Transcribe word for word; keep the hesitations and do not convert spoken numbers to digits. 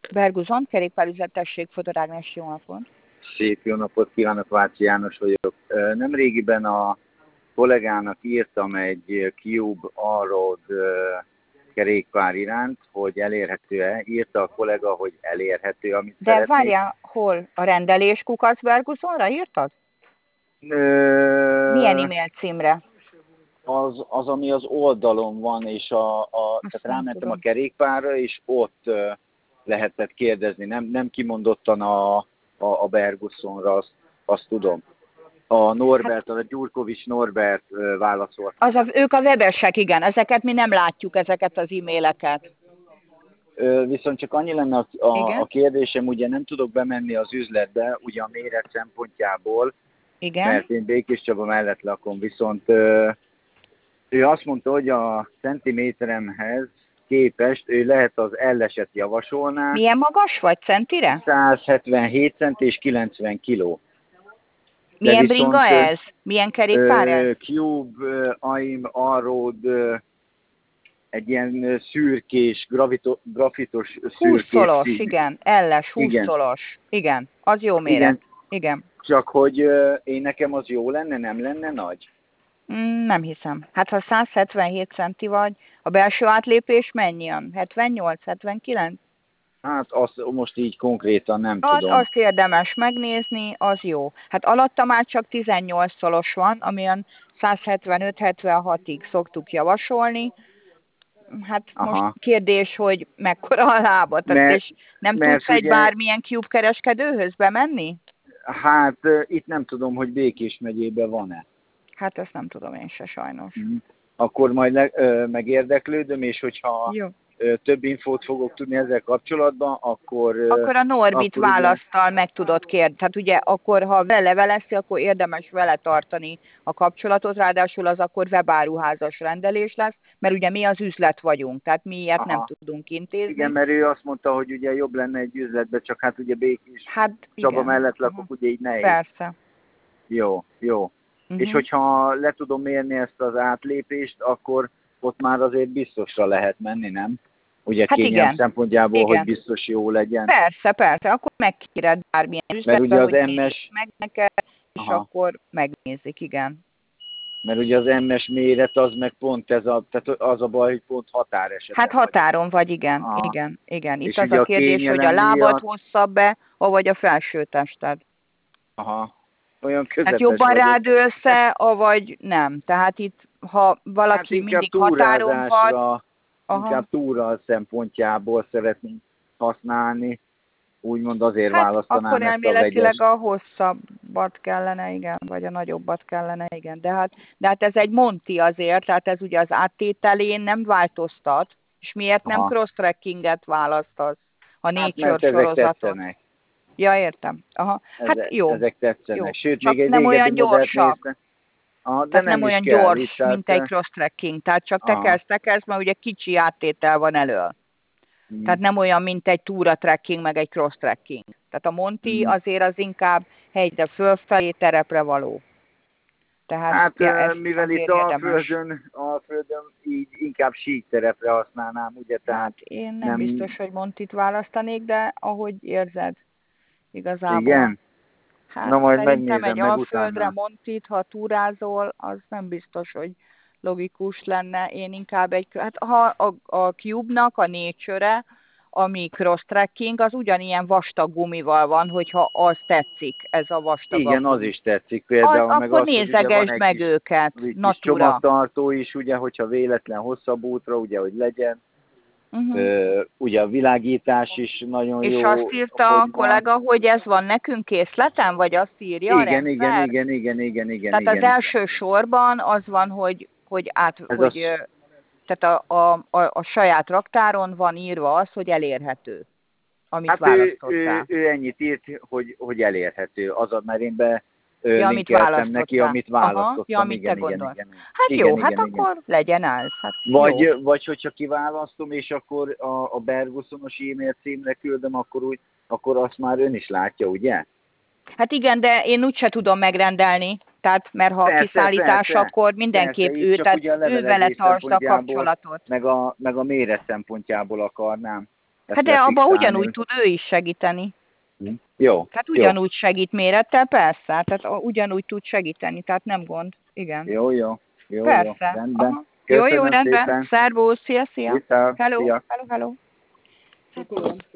Berguzon, kerékpárüzlet, tessék, Fodor Ágnes, jó napot. Szép jó napot kívánok, Váci János vagyok. Nemrégiben a kollégának írtam egy Cube Allroad kerékpár iránt, hogy elérhető-e. Írta a kollega, hogy elérhető, amit De szeretnék. várjál, hol? A rendelés kukac Berguzonra írtad? Ö... Milyen e-mail címre? Az, az, ami az oldalon van, és a, a, tehát rámentem tudom. a kerékpárra, és ott uh, lehetett kérdezni. Nem, nem kimondottan a, a, a Bergusonra, azt, azt tudom. A Norbert, hát, a Gyurkovics Norbert uh, válaszolt. Az a, ők a webesek, igen. Ezeket mi nem látjuk, ezeket az e-maileket. Uh, viszont csak annyi lenne a, a, a kérdésem, ugye nem tudok bemenni az üzletbe, ugye a méret szempontjából, igen. mert én Békés Csaba mellett lakom, viszont uh, ő azt mondta, hogy a centiméteremhez képest ő lehet az L-eset javasolná. Milyen magas vagy centire? száz hetvenhét cent és kilencven kiló. Milyen bringa ez? Milyen kerékpár ez? Cube, Aim, Allroad, egy ilyen szürkés, gravito, grafitos szürkés. húsz szolos, igen. L-es, húsz szolos. Igen, az jó méret. Igen. igen. Csak hogy én nekem az jó lenne, nem lenne nagy? Nem hiszem. Hát ha száz hetvenhét centi vagy, a belső átlépés mennyi? hetvennyolc, hetvenkilenc? Hát azt most így konkrétan nem az, tudom. Azt érdemes megnézni, az jó. Hát alatta már csak tizennyolc szolos van, amilyen száz hetvenöt hetvenhatig szoktuk javasolni. Hát Aha. most kérdés, hogy mekkora a lábat, mert, és nem mert tudsz egy ugye... bármilyen Cube kereskedőhöz bemenni? Hát itt nem tudom, hogy Békés megyében van-e. Hát ezt nem tudom én se sajnos. Mm. Akkor majd le, ö, megérdeklődöm, és hogyha ö, több infót fogok tudni ezzel kapcsolatban, akkor... Ö, akkor a Norbit akkor választal ugye... meg tudod kérni. Tehát ugye akkor, ha vele levelezti, akkor érdemes vele tartani a kapcsolatot, ráadásul az akkor webáruházas rendelés lesz, mert ugye mi az üzlet vagyunk, tehát mi ilyet Aha. nem tudunk intézni. Igen, mert ő azt mondta, hogy ugye jobb lenne egy üzletbe, csak hát ugye Békés hát, Csaba igen. mellett lakok, ugye így nehéz. Persze. Jó, jó. Uh-huh. És hogyha le tudom mérni ezt az átlépést, akkor ott már azért biztosra lehet menni, nem? Ugye hát kényelem igen. szempontjából, igen. hogy biztos jó legyen. Persze, persze, akkor megkéred bármilyen üzletbe, mert ugye az hogy em es... meg neked, és Aha. akkor megnézik, igen. Mert ugye az em es méret az meg pont ez a, tehát az a baj, hogy pont határeset. Hát határon vagy, igen, Aha. igen, igen. Itt és az a kérdés, hogy a lábad miatt... hosszabb-e, vagy a felső tested. Aha. Olyan közepes hát jobban vagyok. rád össze, vagy nem. Tehát itt, ha valaki hát mindig határon van... Inkább túra szempontjából szeretnénk használni, úgymond azért hát választanám akkor ezt a vegyes. elméletileg a hosszabbat kellene, igen, vagy a nagyobbat kellene, igen. De hát, de hát ez egy Monti azért, tehát ez ugye az áttételén nem változtat, és miért Aha. nem cross-trackinget választasz a négy hát, sor sorozatot? Tetszenek. Ja, értem. Aha. Hát ezek, jó. Ezek tetszenek. Jó. Sőt, csak még egy nem olyan gyorsak. Ah, de tehát nem, nem olyan kell, gyors, tehát... mint egy cross-tracking. Tehát csak tekersz, tekersz, mert ugye kicsi áttétel van elől. Hmm. Tehát nem olyan, mint egy túra-trekking, meg egy cross-trekking. Tehát a Monti hmm. azért az inkább hegyre fölfelé, terepre való. Tehát hát ja, mivel itt a földön, a földön így inkább síkterepre használnám, ugye? Tehát hát én nem, nem biztos, hogy Montit választanék, de ahogy érzed, igazából. Igen? Hát na majd szerintem egy meg alföldre utána. Montit, ha túrázol, az nem biztos, hogy logikus lenne. Én inkább egy, hát ha a, a Cube-nak a Nature-e, ami cross-trekking, az ugyanilyen vastag gumival van, hogyha az tetszik, ez a vastag Igen, gumi. az is tetszik például. Az, meg akkor az, nézegesd meg kis, őket, kis natura. csomagtartó is, ugye, hogyha véletlen hosszabb útra, ugye, hogy legyen. Uh-huh. Ö, ugye a világítás is nagyon és jó. És azt írta a kollega, van. hogy ez van nekünk készleten, vagy azt írja igen, a igen, igen, igen, igen, igen. Tehát igen, az igen. első sorban az van, hogy, hogy, át, hogy az... tehát a, a, a, a saját raktáron van írva az, hogy elérhető, amit hát választottál. Ő, ő, ő ennyit írt, hogy, hogy elérhető. Az a, mert én be ja, linkeltem neki, amit választottam. Aha, ja, amit igen, te igen, gondolsz. igen, Hát igen, jó, igen, hát igen, akkor igen. legyen ez. Hát vagy, jó. vagy hogyha kiválasztom, és akkor a, a Bergusonos e-mail címre küldöm, akkor, úgy, akkor azt már ön is látja, ugye? Hát igen, de én úgyse tudom megrendelni. Tehát, mert ha persze, a kiszállítás, persze, akkor mindenképp persze, ő, tehát ő vele tartsd a kapcsolatot. Meg a, meg a méret szempontjából akarnám. Hát de abban ugyanúgy tud ő is segíteni. Hm. Jó. Tehát ugyanúgy jó. segít mérettel, persze. Tehát ugyanúgy tud segíteni, tehát nem gond. Igen. Jó, jó. Jó, persze. jó. Rendben. Jó, jó, rendben. Szervusz, szia, szia. Vissza. Hello, Szia. hello, hello.